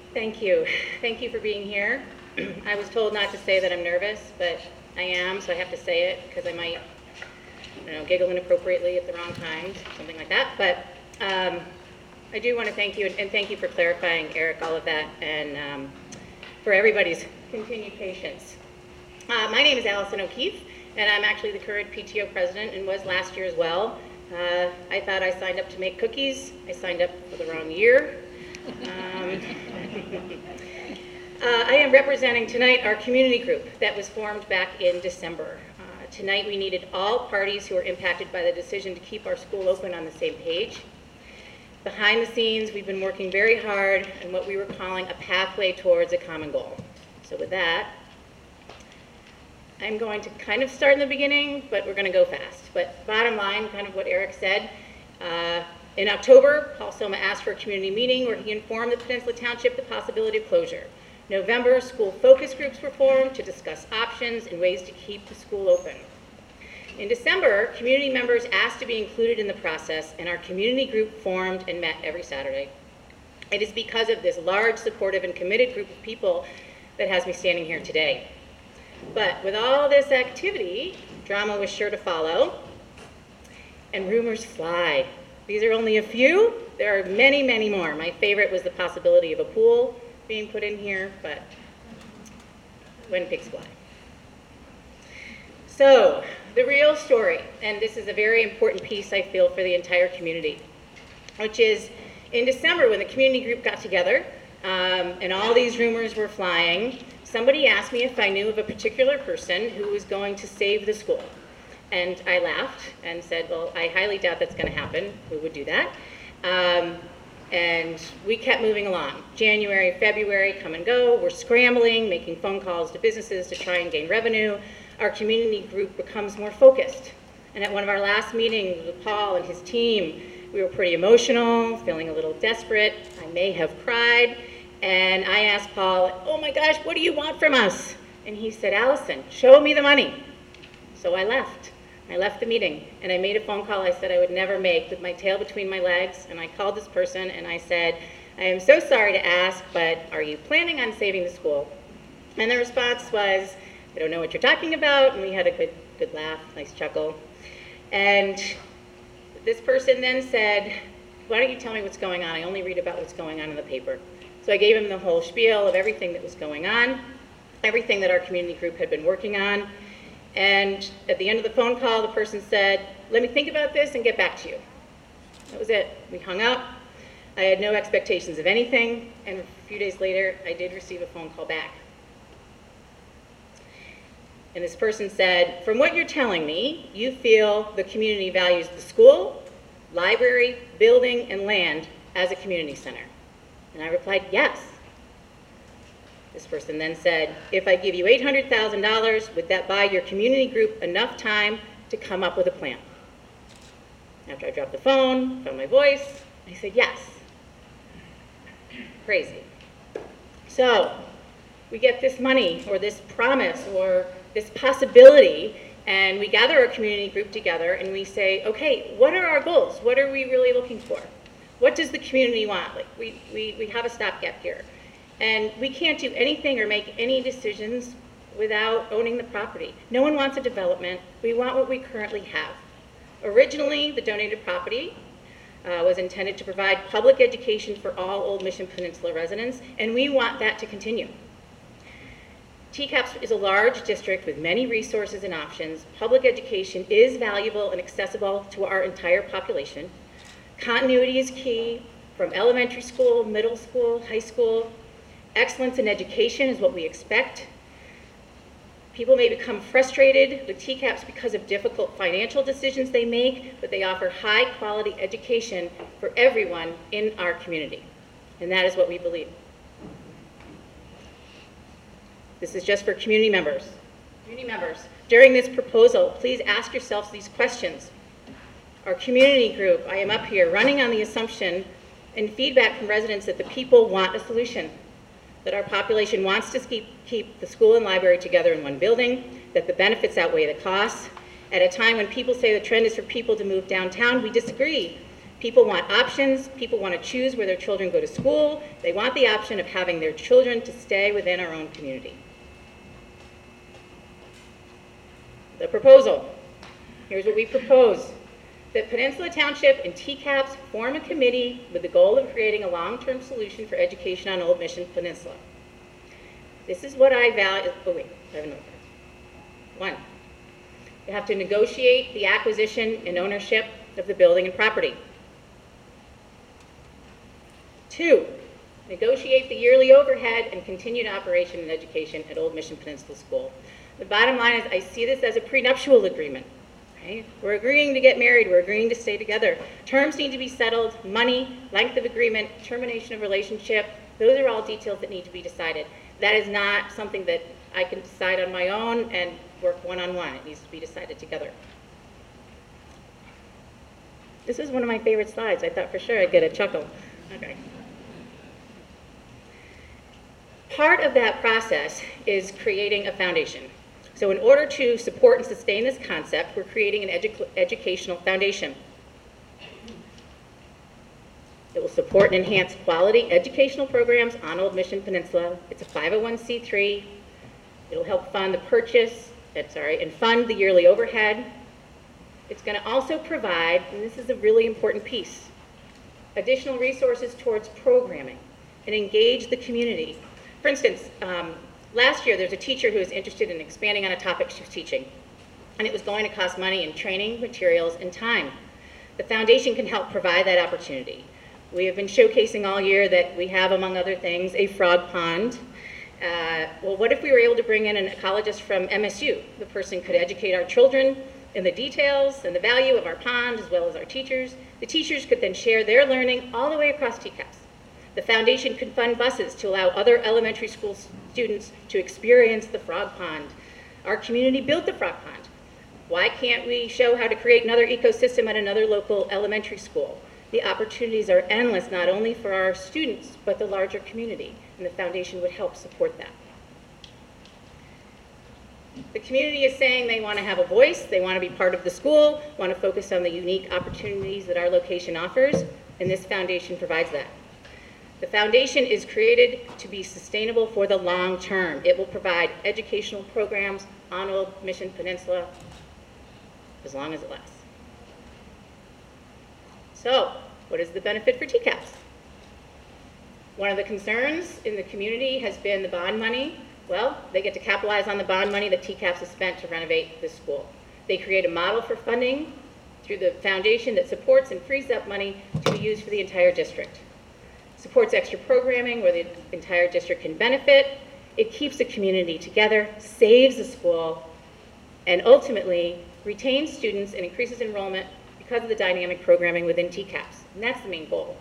Thank you. Thank you for being here. I was told not to say that I'm nervous, but I am, so I have to say it because I might, giggle inappropriately at the wrong time, something like that. But I do want to thank you, and thank you for clarifying, Eric, all of that, and for everybody's continued patience. My name is Allison O'Keefe, and I'm actually the current PTO president and was last year as well. I thought I signed up to make cookies. I signed up for the wrong year. I am representing tonight our community group that was formed back in December. Tonight we needed all parties who were impacted by the decision to keep our school open on the same page. Behind the scenes, we've been working very hard on what we were calling a pathway towards a common goal. So with that, I'm going to kind of start in the beginning, but we're going to go fast. But bottom line, kind of what Eric said, in October, Paul Soma asked for a community meeting where he informed the Peninsula Township the possibility of closure. November, school focus groups were formed to discuss options and ways to keep the school open. In December, community members asked to be included in the process, and our community group formed and met every Saturday. It is because of this large, supportive, and committed group of people that has me standing here today. But with all this activity, drama was sure to follow, and rumors fly. These are only a few. There are many, many more. My favorite was the possibility of a pool being put in here, but when pigs fly. So, the real story, and this is a very important piece I feel for the entire community, which is in December when the community group got together and all these rumors were flying, somebody asked me if I knew of a particular person who was going to save the school. And I laughed and said, well, I highly doubt that's going to happen. Who would do that? And we kept moving along. January, February, come and go. We're scrambling, making phone calls to businesses to try and gain revenue. Our community group becomes more focused. And at one of our last meetings with Paul and his team, we were pretty emotional, feeling a little desperate. I may have cried. And I asked Paul, oh my gosh, what do you want from us? And he said, Allison, show me the money. So I left. I left the meeting, and I made a phone call I said I would never make with my tail between my legs, and I called this person, and I said, I am so sorry to ask, but are you planning on saving the school? And the response was, I don't know what you're talking about, and we had a good laugh, nice chuckle. And this person then said, why don't you tell me what's going on? I only read about what's going on in the paper. So I gave him the whole spiel of everything that was going on, everything that our community group had been working on. And at the end of the phone call, the person said, let me think about this and get back to you. That was it. We hung up. I had no expectations of anything, and a few days later, I did receive a phone call back. And this person said, from what you're telling me, you feel the community values the school, library, building, and land as a community center. And I replied, yes. This person then said, if I give you $800,000, would that buy your community group enough time to come up with a plan? After I dropped the phone, found my voice, I said, yes. Crazy. So we get this money or this promise or this possibility, and we gather our community group together and we say, okay, what are our goals? What are we really looking for? What does the community want? Like we have a stopgap here. And we can't do anything or make any decisions without owning the property. No one wants a development. We want what we currently have. Originally, the donated property was intended to provide public education for all Old Mission Peninsula residents, and we want that to continue. TCAPS is a large district with many resources and options. Public education is valuable and accessible to our entire population. Continuity is key from elementary school, middle school, high school. Excellence in education is what we expect. People may become frustrated with TCAPS because of difficult financial decisions they make, but they offer high quality education for everyone in our community. And that is what we believe. This is just for community members. Community members, during this proposal, please ask yourselves these questions. Our community group, I am up here running on the assumption and feedback from residents that the people want a solution, that our population wants to keep the school and library together in one building, that the benefits outweigh the costs. At a time when people say the trend is for people to move downtown, we disagree. People want options. People want to choose where their children go to school. They want the option of having their children to stay within our own community. The proposal. Here's what we propose. That Peninsula Township and TCAPS form a committee with the goal of creating a long-term solution for education on Old Mission Peninsula. This is what I value. Oh wait, I have another part. 1, you have to negotiate the acquisition and ownership of the building and property. 2, negotiate the yearly overhead and continued operation and education at Old Mission Peninsula School. The bottom line is I see this as a prenuptial agreement. Right? We're agreeing to get married, we're agreeing to stay together. Terms need to be settled, money, length of agreement, termination of relationship, those are all details that need to be decided. That is not something that I can decide on my own and work one-on-one. It needs to be decided together. This is one of my favorite slides. I thought for sure I'd get a chuckle. Okay. Part of that process is creating a foundation. So in order to support and sustain this concept, we're creating an educational foundation. It will support and enhance quality educational programs on Old Mission Peninsula. It's a 501c3. It'll help fund the purchase, and fund the yearly overhead. It's going to also provide, and this is a really important piece, additional resources towards programming and engage the community. For instance, last year, there's a teacher who was interested in expanding on a topic she was teaching, and it was going to cost money in training, materials, and time. The foundation can help provide that opportunity. We have been showcasing all year that we have, among other things, a frog pond. Well, what if we were able to bring in an ecologist from MSU? The person could educate our children in the details and the value of our pond, as well as our teachers. The teachers could then share their learning all the way across TCAPS. The foundation could fund buses to allow other elementary school students to experience the frog pond. Our community built the frog pond. Why can't we show how to create another ecosystem at another local elementary school? The opportunities are endless, not only for our students, but the larger community, and the foundation would help support that. The community is saying they want to have a voice, they want to be part of the school, want to focus on the unique opportunities that our location offers, and this foundation provides that. The foundation is created to be sustainable for the long term. It will provide educational programs on Old Mission Peninsula as long as it lasts. So, what is the benefit for TCAPS? One of the concerns in the community has been the bond money. Well, they get to capitalize on the bond money that TCAPS has spent to renovate this school. They create a model for funding through the foundation that supports and frees up money to be used for the entire district. Supports extra programming where the entire district can benefit. It keeps the community together, saves the school, and ultimately retains students and increases enrollment because of the dynamic programming within TCAPS. And that's the main goal.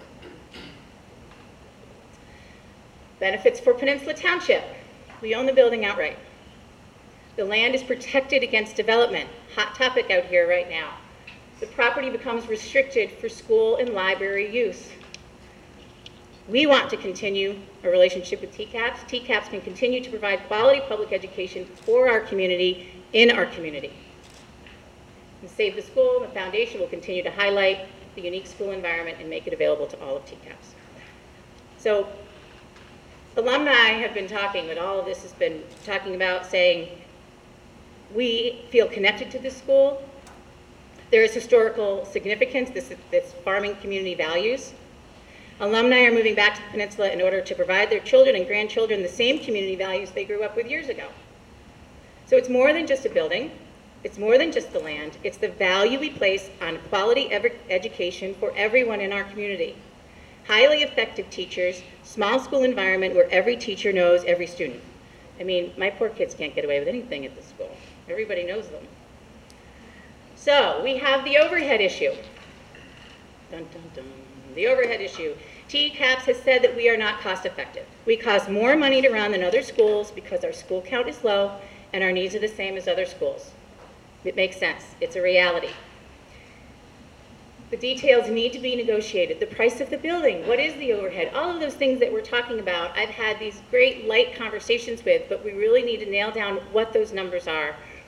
Benefits for Peninsula Township. We own the building outright. The land is protected against development. Hot topic out here right now. The property becomes restricted for school and library use. We want to continue a relationship with TCAPS. TCAPS can continue to provide quality public education for our community, in our community. And Save the School, the foundation will continue to highlight the unique school environment and make it available to all of TCAPS. So, alumni have been talking, but all of this has been talking about saying, we feel connected to this school. There is historical significance, this farming community values. Alumni are moving back to the peninsula in order to provide their children and grandchildren the same community values they grew up with years ago. So it's more than just a building. It's more than just the land. It's the value we place on quality education for everyone in our community. Highly effective teachers, small school environment where every teacher knows every student. I mean, my poor kids can't get away with anything at this school. Everybody knows them. So we have the overhead issue. Dun, dun, dun. The overhead issue. TCAPS has said that we are not cost effective. We cost more money to run than other schools because our school count is low and our needs are the same as other schools. It makes sense. It's a reality. The details need to be negotiated. The price of the building, what is the overhead? All of those things that we're talking about, I've had these great light conversations with, but we really need to nail down what those numbers are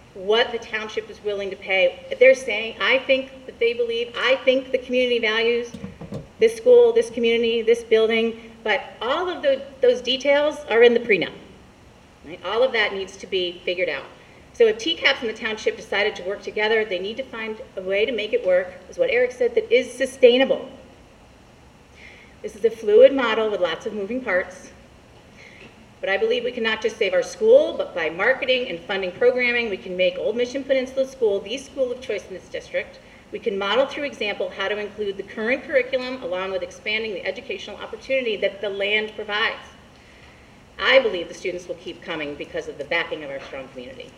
what the township is willing to pay. They're saying, I think that they believe, I think the community values this school, this community, this building, but all of those details are in the prenup. Right? All of that needs to be figured out. So if TCAPS and the township decided to work together, they need to find a way to make it work, is what Eric said, that is sustainable. This is a fluid model with lots of moving parts. But I believe we can not just save our school, but by marketing and funding programming, we can make Old Mission Peninsula School the school of choice in this district. We can model through example how to include the current curriculum along with expanding the educational opportunity that the land provides. I believe the students will keep coming because of the backing of our strong community.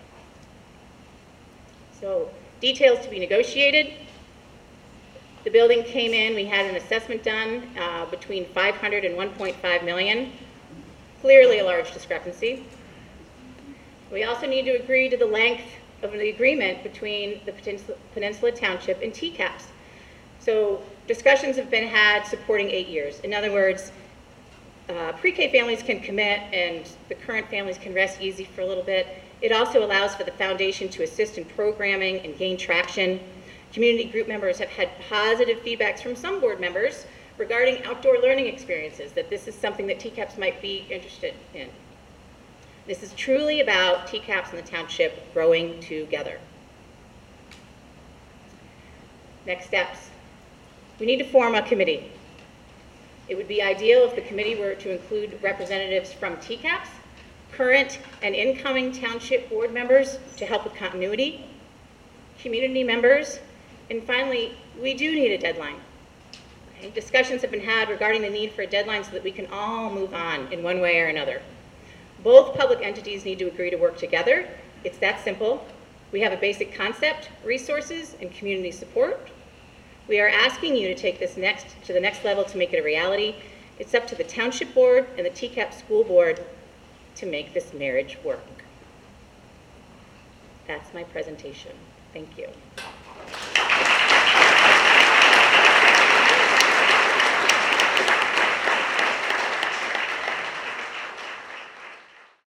So, details to be negotiated. The building came in, we had an assessment done between 500 and 1.5 million. Clearly a large discrepancy. We also need to agree to the length of the agreement between the Peninsula Township and TCAPS. So discussions have been had supporting 8 years. In other words, pre-K families can commit and the current families can rest easy for a little bit. It also allows for the foundation to assist in programming and gain traction. Community group members have had positive feedbacks from some board members regarding outdoor learning experiences, that this is something that TCAPS might be interested in. This is truly about TCAPS and the township growing together. Next steps. We need to form a committee. It would be ideal if the committee were to include representatives from TCAPS, current and incoming township board members to help with continuity, community members, and finally, we do need a deadline. Okay? Discussions have been had regarding the need for a deadline so that we can all move on in one way or another. Both public entities need to agree to work together. It's that simple. We have a basic concept, resources, and community support. We are asking you to take this to the next level to make it a reality. It's up to the township board and the TCAPS school board to make this marriage work. That's my presentation. Thank you.